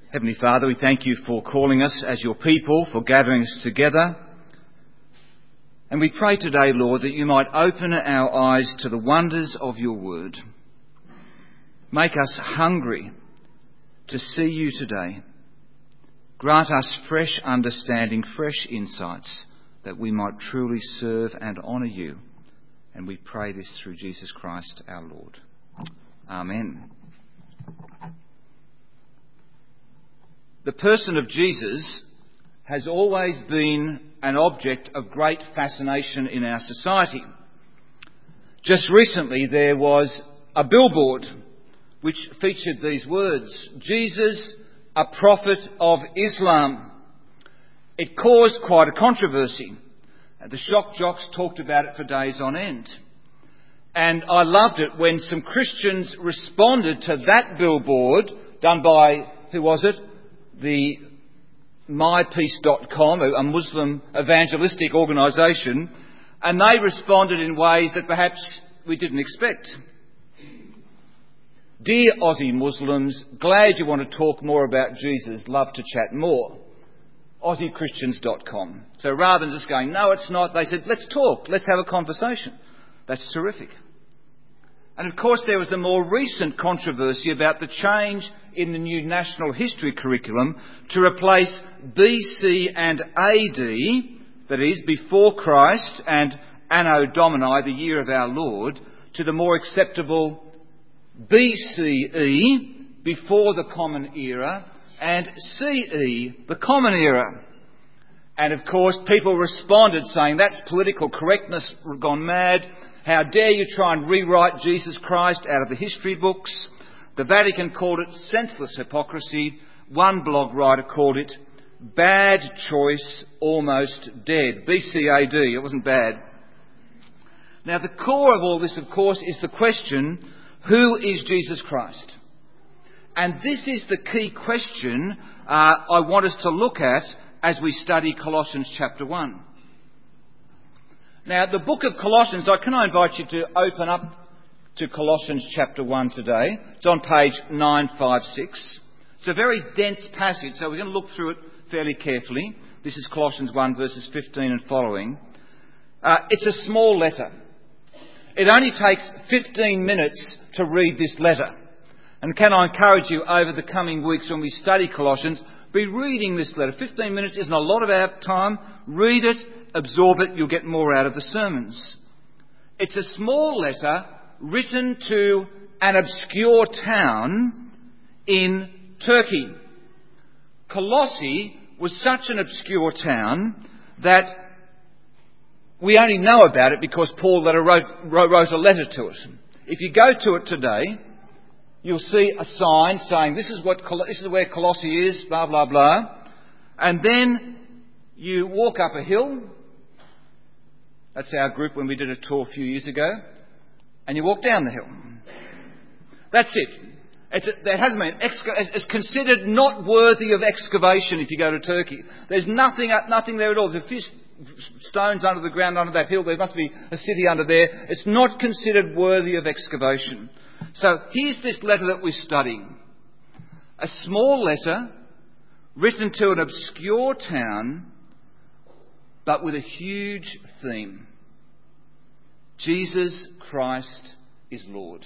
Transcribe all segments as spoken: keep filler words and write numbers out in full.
Heavenly Father, we thank you for calling us as your people, for gathering us together. And we pray today, Lord, that you might open our eyes to the wonders of your word. Make us hungry to see you today. Grant us fresh understanding, fresh insights, that we might truly serve and honour you. And we pray this through Jesus Christ our Lord. Amen. The person of Jesus has always been an object of great fascination in our society. Just recently there was a billboard which featured these words, "Jesus, a prophet of Islam." It caused quite a controversy. The shock jocks talked about it for days on end. And I loved it when some Christians responded to that billboard done by, who was it? The my peace dot com, a Muslim evangelistic organisation, and they responded in ways that perhaps we didn't expect. "Dear Aussie Muslims, glad you want to talk more about Jesus, love to chat more. Aussie Christians dot com. So rather than just going, "No, it's not," they said, "Let's talk, let's have a conversation." That's terrific. And of course there was the more recent controversy about the change in the new national history curriculum to replace B C and A D, that is, before Christ, and Anno Domini, the year of our Lord, to the more acceptable B C E, before the Common Era, and C E, the Common Era. And of course people responded saying, "That's political correctness gone mad. How dare you try and rewrite Jesus Christ out of the history books?" The Vatican called it senseless hypocrisy. One blog writer called it bad choice, almost dead. B C A D, it wasn't bad. Now the core of all this, of course, is the question, who is Jesus Christ? And this is the key question uh, I want us to look at as we study Colossians chapter one. Now, the book of Colossians, I can I invite you to open up to Colossians chapter one today. It's on page nine fifty-six. It's a very dense passage, so we're going to look through it fairly carefully. This is Colossians one, verses fifteen and following. Uh, it's a small letter. It only takes fifteen minutes to read this letter. And can I encourage you over the coming weeks when we study Colossians, be reading this letter. fifteen minutes isn't a lot of our time. Read it, absorb it, you'll get more out of the sermons. It's a small letter written to an obscure town in Turkey. Colossae was such an obscure town that we only know about it because Paul wrote, wrote a letter to it. If you go to it today, you'll see a sign saying this is what this is where Colossae is, blah blah blah, and then you walk up a hill. That's our group when we did a tour a few years ago, and you walk down the hill. That's it. It's a, there hasn't been. It's considered not worthy of excavation if you go to Turkey. There's nothing, nothing there at all. There's a few stones under the ground under that hill. There must be a city under there. It's not considered worthy of excavation. So here's this letter that we're studying. A small letter written to an obscure town, but with a huge theme. Jesus Christ is Lord.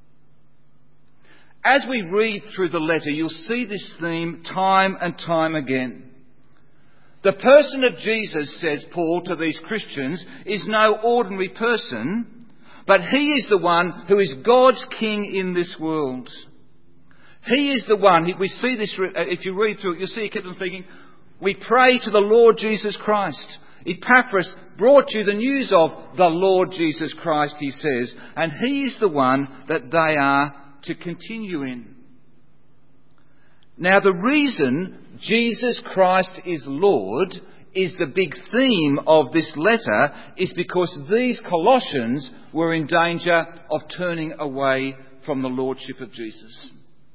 As we read through the letter, you'll see this theme time and time again. The person of Jesus, says Paul to these Christians, is no ordinary person, but he is the one who is God's king in this world. He is the one, we see this, if you read through it, you'll see he kept on speaking, we pray to the Lord Jesus Christ. Epaphras brought you the news of the Lord Jesus Christ, he says, and he is the one that they are to continue in. Now the reason Jesus Christ is Lord is the big theme of this letter is because these Colossians were in danger of turning away from the Lordship of Jesus.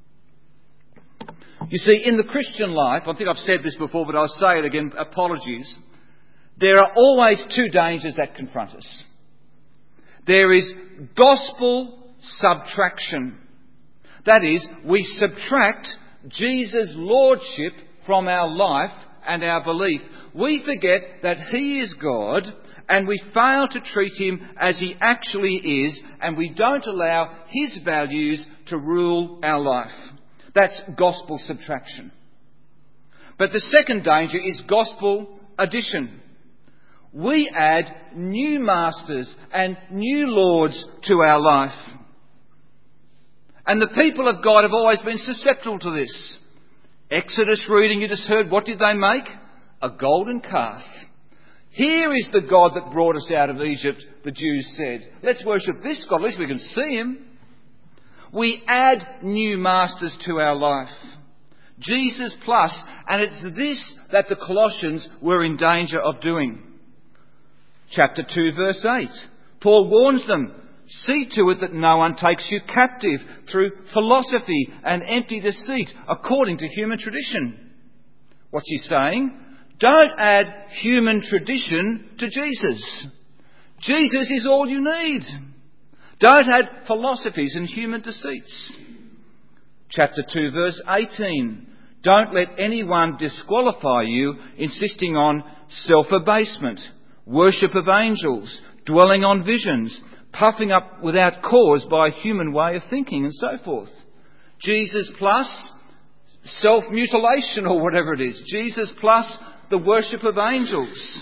You see, in the Christian life, I think I've said this before, but I'll say it again, apologies. There are always two dangers that confront us. There is gospel subtraction. That is, we subtract Jesus' lordship from our life and our belief. We forget that he is God, and we fail to treat him as he actually is, and we don't allow his values to rule our life. That's gospel subtraction. But the second danger is gospel addition. We add new masters and new lords to our life. And the people of God have always been susceptible to this. Exodus reading you just heard, what did they make? A golden calf. Here is the God that brought us out of Egypt, the Jews said. Let's worship this God, at least we can see him. We add new masters to our life. Jesus plus, and it's this that the Colossians were in danger of doing. Chapter two, verse eight. Paul warns them, see to it that no one takes you captive through philosophy and empty deceit according to human tradition. What's he saying? Don't add human tradition to Jesus. Jesus is all you need. Don't add philosophies and human deceits. Chapter two, verse eighteen. Don't let anyone disqualify you, insisting on self-abasement, worship of angels, dwelling on visions, puffing up without cause by a human way of thinking, and so forth. Jesus plus self-mutilation or whatever it is. Jesus plus the worship of angels.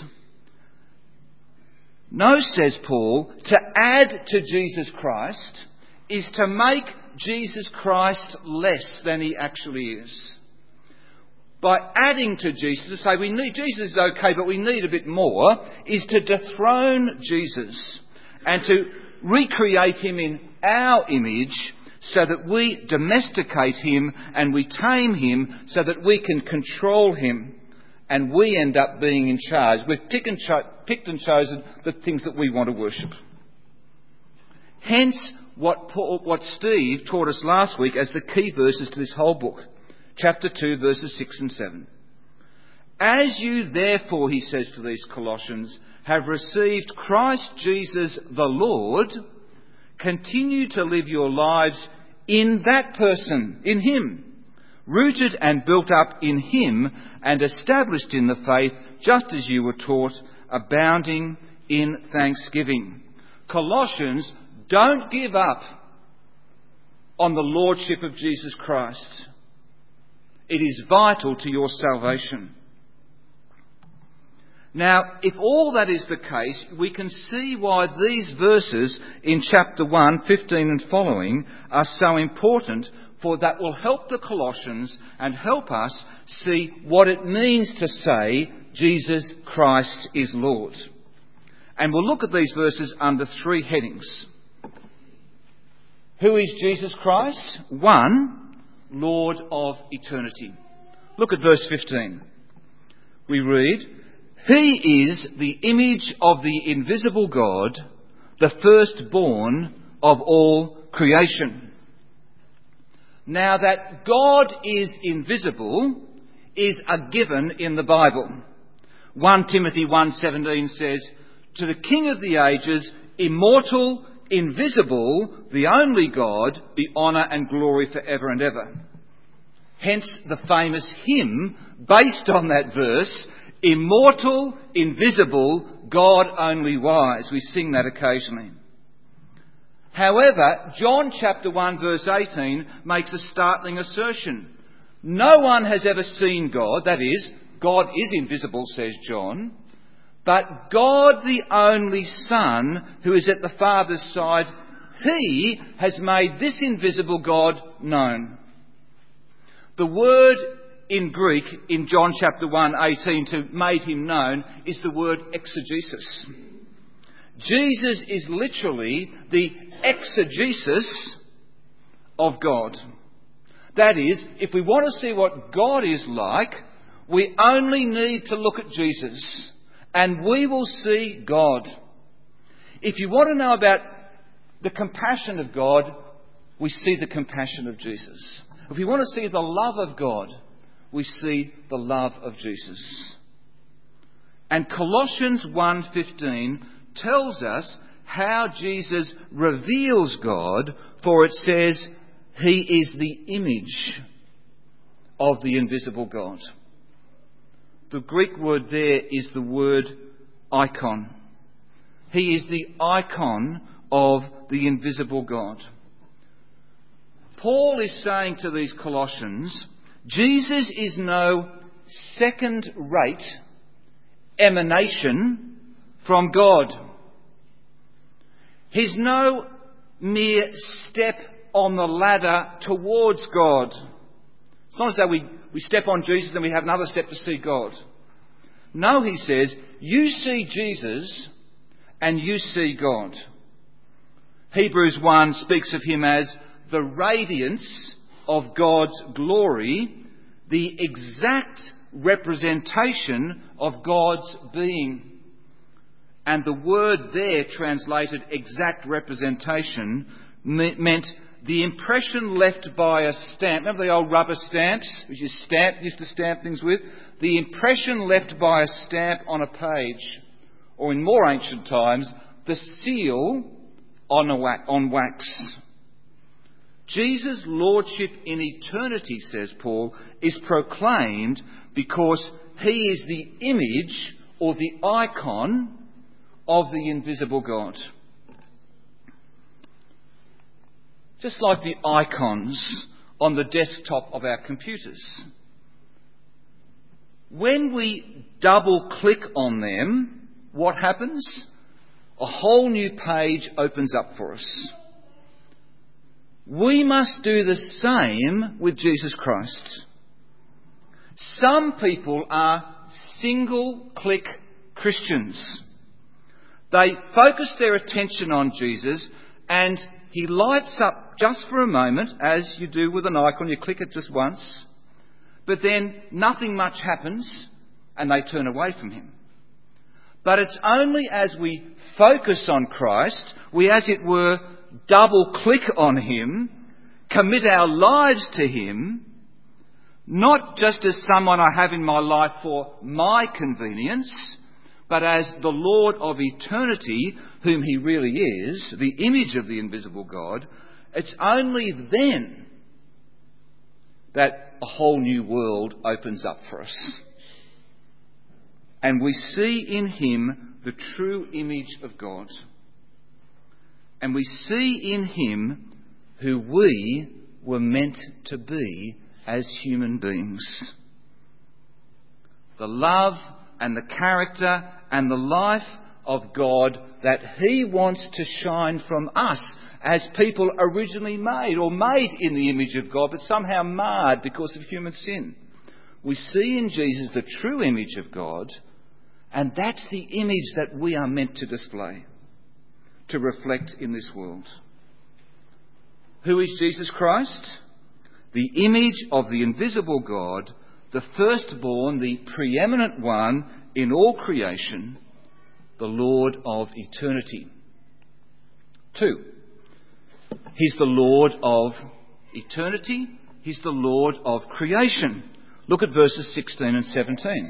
No, says Paul, to add to Jesus Christ is to make Jesus Christ less than he actually is. By adding to Jesus, to say we need Jesus is okay, but we need a bit more, is to dethrone Jesus and to recreate him in our image so that we domesticate him and we tame him so that we can control him and we end up being in charge. We've picked and, cho- picked and chosen the things that we want to worship. Hence what, Paul, what Steve taught us last week as the key verses to this whole book. Chapter two, verses six and seven. As you therefore, he says to these Colossians, have received Christ Jesus the Lord, continue to live your lives in that person, in him, rooted and built up in him and established in the faith, just as you were taught, abounding in thanksgiving. Colossians, don't give up on the lordship of Jesus Christ. It is vital to your salvation. Now, if all that is the case, we can see why these verses in chapter one, fifteen and following are so important, for that will help the Colossians and help us see what it means to say Jesus Christ is Lord. And we'll look at these verses under three headings. Who is Jesus Christ? One, Lord of eternity. Look at verse fifteen. We read, he is the image of the invisible God, the firstborn of all creation. Now that God is invisible is a given in the Bible. First Timothy one seventeen says, to the King of the ages, immortal, invisible, the only God, be honour and glory forever and ever. Hence the famous hymn based on that verse, immortal, invisible, God only wise. We sing that occasionally. However, John chapter one verse eighteen makes a startling assertion. No one has ever seen God, that is, God is invisible, says John, but God the only Son, who is at the Father's side, he has made this invisible God known. The word in Greek in John chapter one eighteen to made him known is the word exegesis. Jesus is literally the exegesis of God. That is, if we want to see what God is like, we only need to look at Jesus and we will see God. If you want to know about the compassion of God, we see the compassion of Jesus. If we want to see the love of God, we see the love of Jesus. And Colossians one fifteen tells us how Jesus reveals God, for it says, he is the image of the invisible God. The Greek word there is the word icon. He is the icon of the invisible God. Paul is saying to these Colossians, Jesus is no second-rate emanation from God. He's no mere step on the ladder towards God. It's not as though we, we step on Jesus and we have another step to see God. No, he says, you see Jesus and you see God. Hebrews one speaks of him as the radiance of God's glory, the exact representation of God's being. And the word there, translated exact representation, me- meant the impression left by a stamp. Remember the old rubber stamps, which you stamp, used to stamp things with? The impression left by a stamp on a page, or in more ancient times, the seal on, a wax, on wax. Jesus' lordship in eternity, says Paul, is proclaimed because he is the image or the icon of the invisible God. Just like the icons on the desktop of our computers. When we double click on them, what happens? A whole new page opens up for us. We must do the same with Jesus Christ. Some people are single-click Christians. They focus their attention on Jesus and he lights up just for a moment, as you do with an icon. You click it just once, but then nothing much happens and they turn away from him. But it's only as we focus on Christ, we as it were double click on him, commit our lives to him, not just as someone I have in my life for my convenience, but as the Lord of eternity, whom he really is, the image of the invisible God. It's only then that a whole new world opens up for us. And we see in him the true image of God. And we see in him who we were meant to be as human beings. The love and the character and the life of God that he wants to shine from us as people originally made, or made in the image of God, but somehow marred because of human sin. We see in Jesus the true image of God, and that's the image that we are meant to display, to reflect in this world. Who is Jesus Christ? The image of the invisible God, the firstborn, the preeminent one in all creation, the Lord of eternity. Two, he's the Lord of eternity. He's the Lord of creation. Look at verses sixteen and seventeen.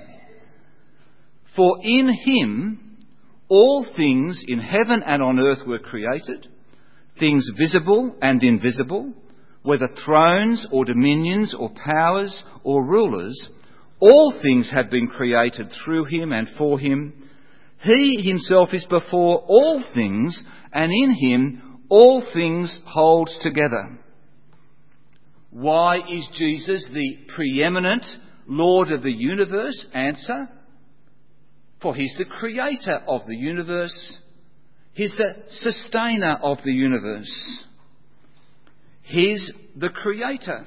For in him all things in heaven and on earth were created, things visible and invisible, whether thrones or dominions or powers or rulers. All things have been created through him and for him. He himself is before all things, and in him all things hold together. Why is Jesus the preeminent Lord of the universe? Answer: for he's the creator of the universe. He's the sustainer of the universe. He's the creator.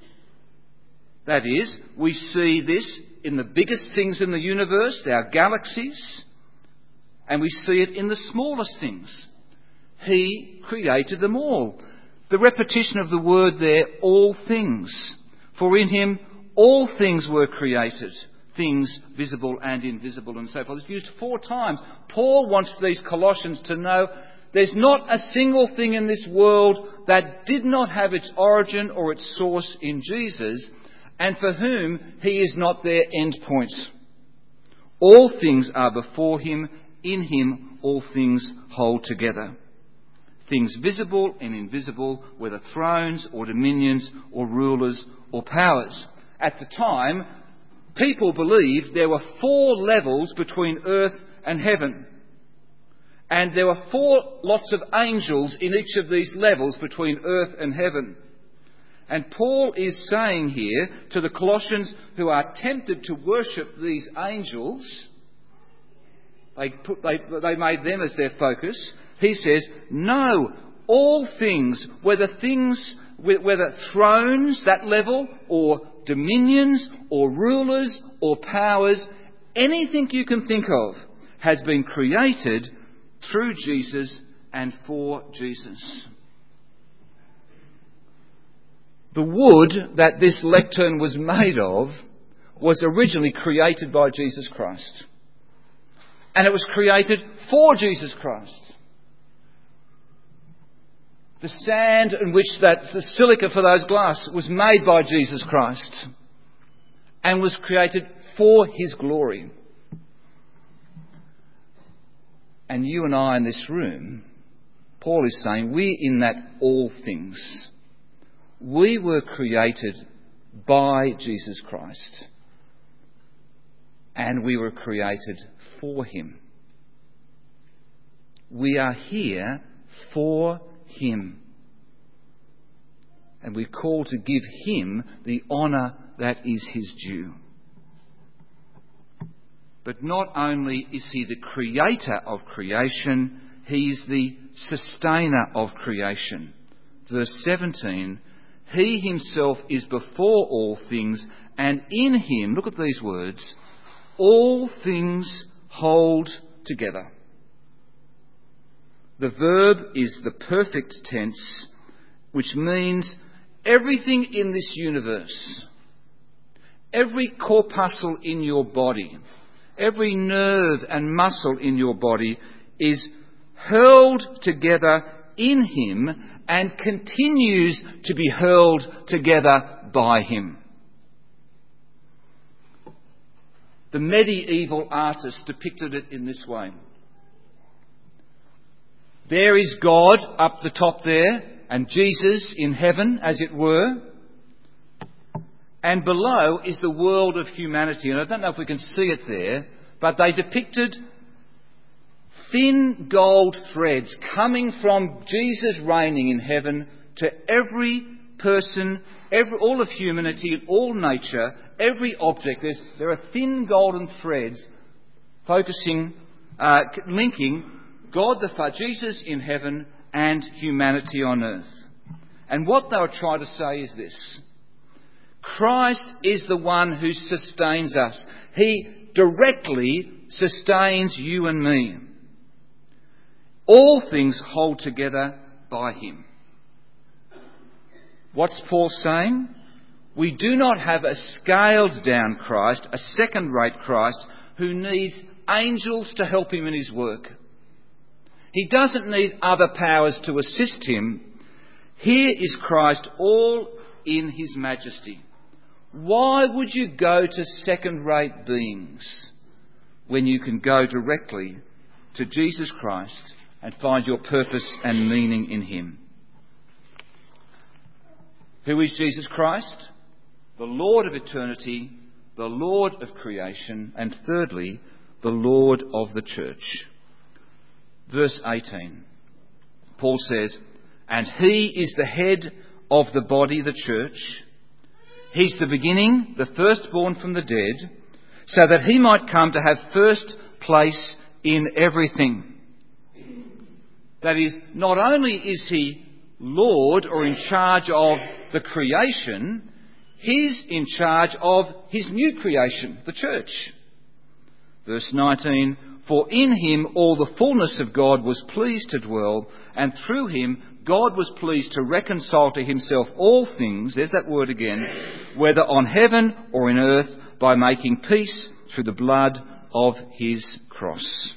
That is, we see this in the biggest things in the universe, our galaxies, and we see it in the smallest things. He created them all. The repetition of the word there, all things. For in him all things were created, things visible and invisible and so forth. It's used four times. Paul wants these Colossians to know there's not a single thing in this world that did not have its origin or its source in Jesus, and for whom he is not their end point. All things are before him. In him all things hold together. Things visible and invisible, whether thrones or dominions or rulers or powers. At the time, people believed there were four levels between earth and heaven. And there were four lots of angels in each of these levels between earth and heaven. And Paul is saying here to the Colossians who are tempted to worship these angels, they, put, they, they made them as their focus. He says, no, all things, whether things, whether thrones, that level, or dominions, or rulers, or powers, anything you can think of has been created through Jesus and for Jesus. The wood that this lectern was made of was originally created by Jesus Christ. And it was created for Jesus Christ. The sand in which that, the silica for those glass was made by Jesus Christ and was created for his glory. And you and I in this room, Paul is saying, we're in that all things. We were created by Jesus Christ. And we were created for him. We are here for him. And we're called to give him the honour that is his due. But not only is he the creator of creation, he is the sustainer of creation. Verse seventeen, he himself is before all things, and in him, look at these words, all things hold together. The verb is the perfect tense, which means everything in this universe, every corpuscle in your body, every nerve and muscle in your body is hurled together in him and continues to be hurled together by him. The medieval artist depicted it in this way. There is God up the top there, and Jesus in heaven, as it were. And below is the world of humanity. And I don't know if we can see it there, but they depicted thin gold threads coming from Jesus reigning in heaven to every person, every, all of humanity and all nature, every object. There's, there are thin golden threads focusing, uh, linking God the Father, Jesus in heaven, and humanity on earth. And what they were trying to say is this: Christ is the one who sustains us. He directly sustains you and me. All things hold together by him. What's Paul saying? We do not have a scaled down Christ, a second-rate Christ, who needs angels to help him in his work. He doesn't need other powers to assist him. Here is Christ all in his majesty. Why would you go to second-rate beings when you can go directly to Jesus Christ and find your purpose and meaning in him? Who is Jesus Christ? The Lord of eternity, the Lord of creation, and thirdly, the Lord of the church. Verse eighteen, Paul says, and he is the head of the body, the church. He's the beginning, the firstborn from the dead, so that he might come to have first place in everything. That is, not only is he Lord or in charge of the creation, he's in charge of his new creation, the church. Verse nineteen, for in him all the fullness of God was pleased to dwell, and through him God was pleased to reconcile to himself all things, there's that word again, whether on heaven or in earth, by making peace through the blood of his cross.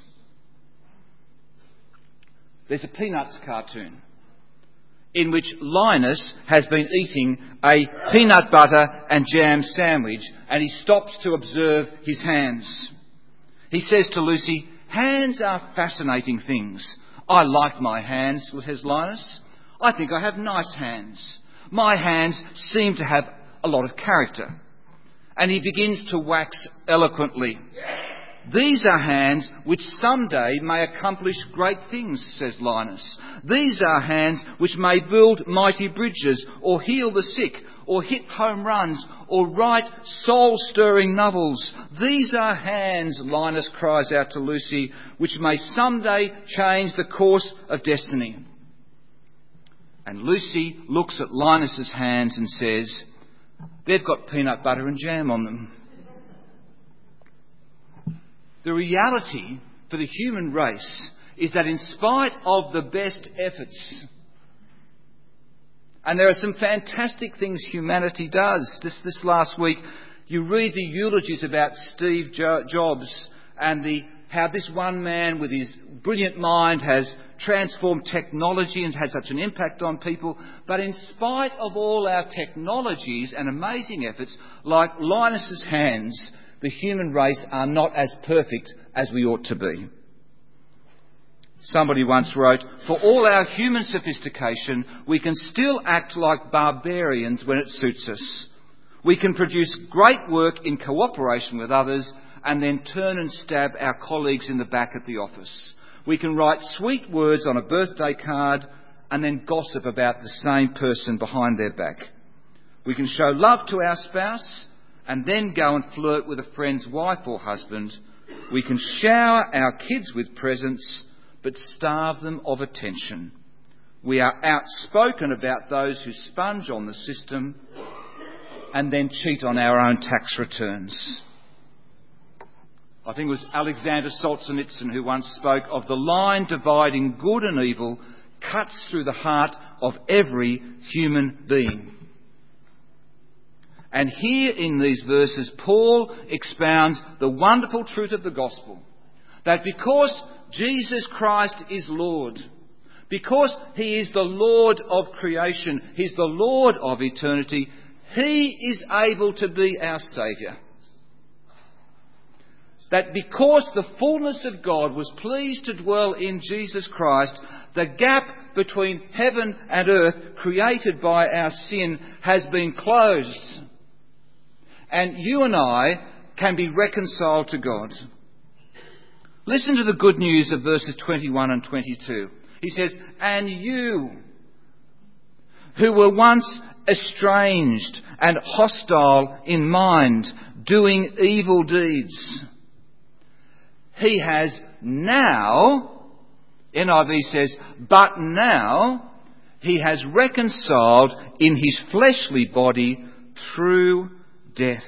There's a Peanuts cartoon in which Linus has been eating a peanut butter and jam sandwich, and he stops to observe his hands. He says to Lucy, hands are fascinating things. I like my hands, says Linus. I think I have nice hands. My hands seem to have a lot of character. And he begins to wax eloquently. These are hands which someday may accomplish great things, says Linus. These are hands which may build mighty bridges, or heal the sick, or hit home runs, or write soul-stirring novels. These are hands, Linus cries out to Lucy, which may someday change the course of destiny. And Lucy looks at Linus's hands and says, they've got peanut butter and jam on them. The reality for the human race is that in spite of the best efforts, and there are some fantastic things humanity does. This, this last week, you read the eulogies about Steve Jobs and the, how this one man with his brilliant mind has transformed technology and had such an impact on people. But in spite of all our technologies and amazing efforts, like Linus's hands, the human race are not as perfect as we ought to be. Somebody once wrote, for all our human sophistication, we can still act like barbarians when it suits us. We can produce great work in cooperation with others and then turn and stab our colleagues in the back at the office. We can write sweet words on a birthday card and then gossip about the same person behind their back. We can show love to our spouse and then go and flirt with a friend's wife or husband. We can shower our kids with presents but starve them of attention. We are outspoken about those who sponge on the system and then cheat on our own tax returns. I think it was Alexander Solzhenitsyn who once spoke of the line dividing good and evil cuts through the heart of every human being. And here in these verses, Paul expounds the wonderful truth of the gospel, that because Jesus Christ is Lord, because he is the Lord of creation, he's the Lord of eternity, he is able to be our Saviour. That because the fullness of God was pleased to dwell in Jesus Christ, the gap between heaven and earth created by our sin has been closed. And you and I can be reconciled to God. Listen to the good news of verses twenty-one and twenty-two. He says, and you, who were once estranged and hostile in mind, doing evil deeds, he has now, N I V says, but now he has reconciled in his fleshly body through death.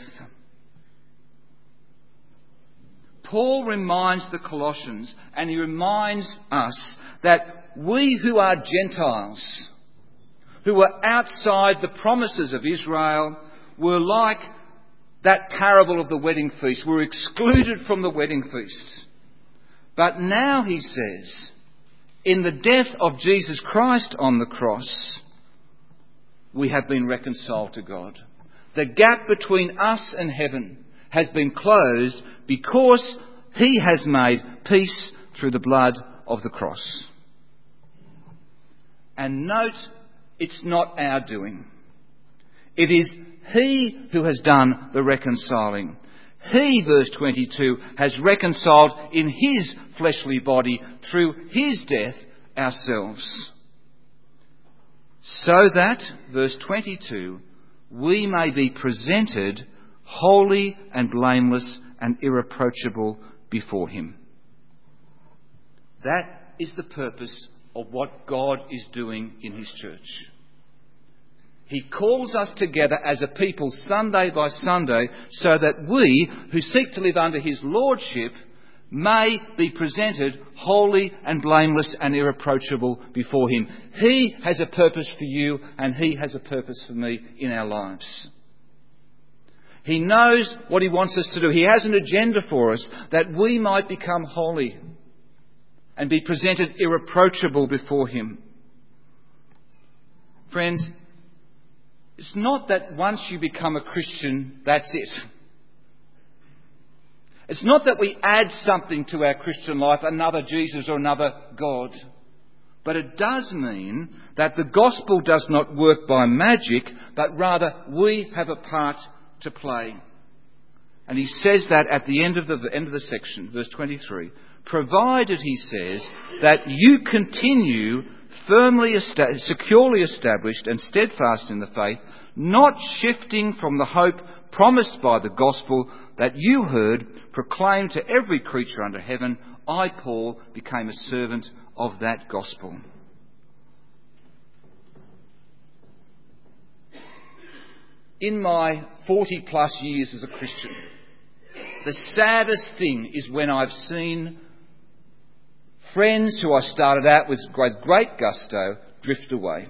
Paul reminds the Colossians, and he reminds us, that we who are Gentiles, who were outside the promises of Israel, were like that parable of the wedding feast. We're excluded from the wedding feast. But now, he says, in the death of Jesus Christ on the cross, we have been reconciled to God. The gap between us and heaven has been closed because he has made peace through the blood of the cross. And note, it's not our doing. It is he who has done the reconciling. He, verse twenty-two, has reconciled in his fleshly body through his death ourselves. So that, verse twenty-two, we may be presented holy and blameless and irreproachable before him. That is the purpose of what God is doing in his church. He calls us together as a people Sunday by Sunday so that we, who seek to live under his lordship, may be presented holy and blameless and irreproachable before him. He has a purpose for you and he has a purpose for me in our lives. He knows what he wants us to do. He has an agenda for us that we might become holy and be presented irreproachable before him. Friends, it's not that once you become a Christian, that's it. It's not that we add something to our Christian life, another Jesus or another God. But it does mean that the gospel does not work by magic, but rather we have a part to play. And he says that at the end of the, the end of the section, verse twenty-three, provided, he says, that you continue firmly, esta- securely established and steadfast in the faith, not shifting from the hope promised by the gospel that you heard, proclaimed to every creature under heaven, I, Paul, became a servant of that gospel. In my forty plus years as a Christian, the saddest thing is when I've seen friends who I started out with great, great gusto drift away.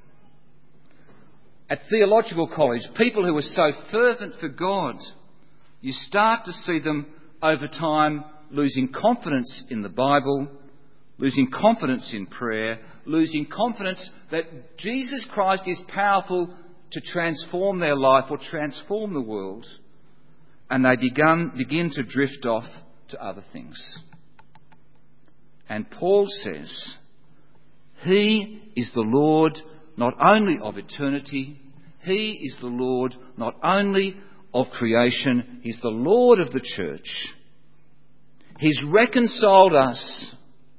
At theological college, people who were so fervent for God, you start to see them over time losing confidence in the Bible, losing confidence in prayer, losing confidence that Jesus Christ is powerful to transform their life or transform the world, and they begun, begin to drift off to other things. And Paul says, He is the Lord not only of eternity, He is the Lord not only of creation, He's the Lord of the church. He's reconciled us.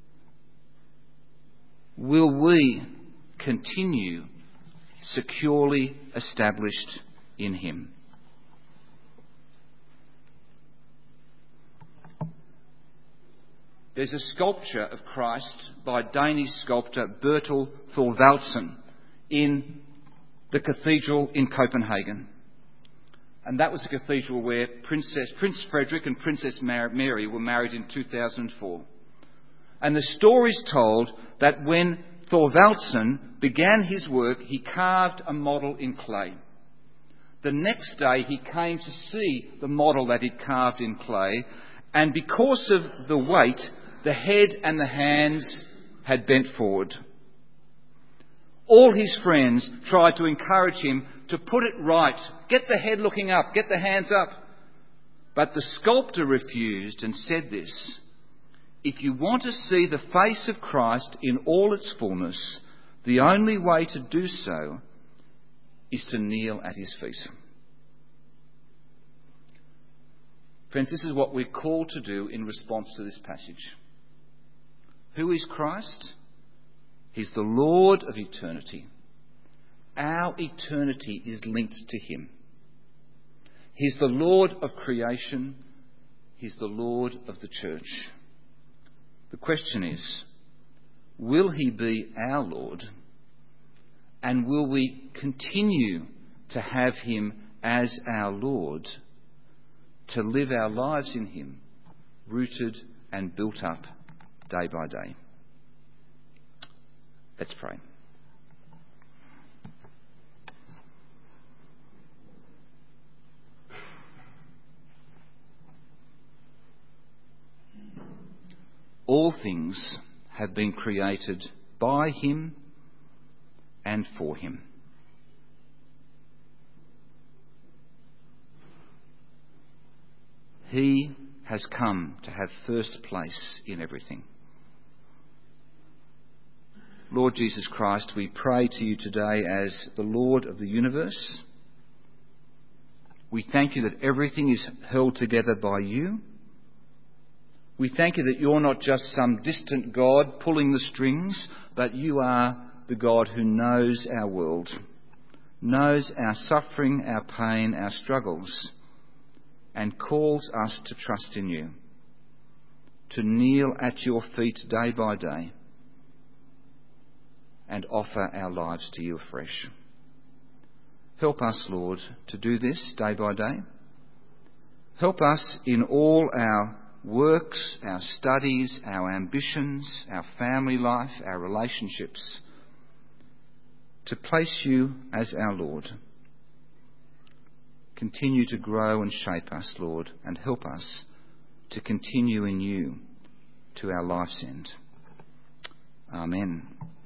Will we continue securely established in Him? There's a sculpture of Christ by Danish sculptor Bertel Thorvaldsen in the cathedral in Copenhagen. And that was the cathedral where Princess, Prince Frederick and Princess Mary were married in two thousand four. And the story's told that when Thorvaldsen began his work, he carved a model in clay. The next day he came to see the model that he'd carved in clay, and because of the weight, the head and the hands had bent forward. All his friends tried to encourage him to put it right. Get the head looking up, get the hands up. But the sculptor refused and said this: if you want to see the face of Christ in all its fullness, the only way to do so is to kneel at His feet. Friends, this is what we're called to do in response to this passage. Who is Christ? He's the Lord of eternity. Our eternity is linked to Him. He's the Lord of creation. He's the Lord of the church. The question is, will He be our Lord? And will we continue to have Him as our Lord, to live our lives in Him, rooted and built up day by day? Let's pray. All things have been created by Him and for Him. He has come to have first place in everything. Lord Jesus Christ, we pray to You today as the Lord of the universe. We thank You that everything is held together by You. We thank You that You're not just some distant God pulling the strings, but You are the God who knows our world, knows our suffering, our pain, our struggles, and calls us to trust in You, to kneel at Your feet day by day and offer our lives to You afresh. Help us, Lord, to do this day by day. Help us in all our works, our studies, our ambitions, our family life, our relationships, to place You as our Lord. Continue to grow and shape us, Lord, and help us to continue in You to our life's end. Amen.